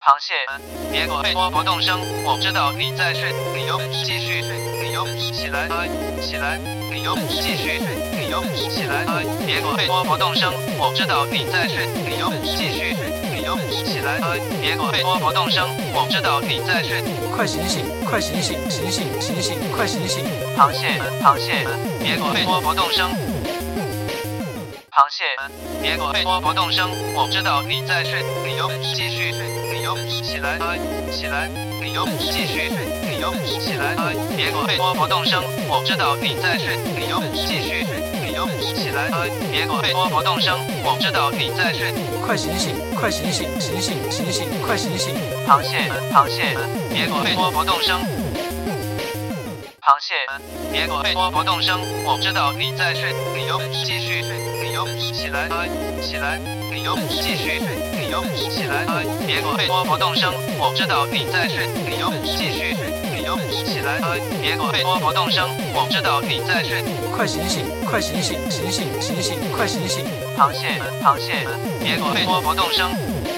螃蟹，别鬼波不动声，我知道你在睡，理由继续，理由起来，起来，理由继续，理由起来，别鬼波不动声，我知道你在睡，理由继续，理由起来，别鬼波不动声，我知道你在睡， 快醒醒，快醒醒，醒醒醒醒，快醒醒！ 螃蟹，螃蟹，别鬼波不动声。螃蟹，别鬼波不动声，我知道你在睡，理由继续，理由起来，起来，理由继续，理由起来，别鬼波不动声，我知道你在睡，理由继续，理由起来，别鬼波不动声，我知道你在睡， 快醒醒，快醒醒，醒醒醒醒，快醒醒！ 螃蟹，螃蟹，别鬼波不动声。螃蟹，别鬼波不动声，我知道你在睡，理由继续，理由起来，起来，理由继续，理由起来，别鬼波不动声，我知道你在睡，理由继续，理由起来，别鬼波不动声，我知道你在睡， 快醒醒，快醒醒，醒醒醒醒，快醒醒！ 螃蟹，螃蟹，别鬼波不动声。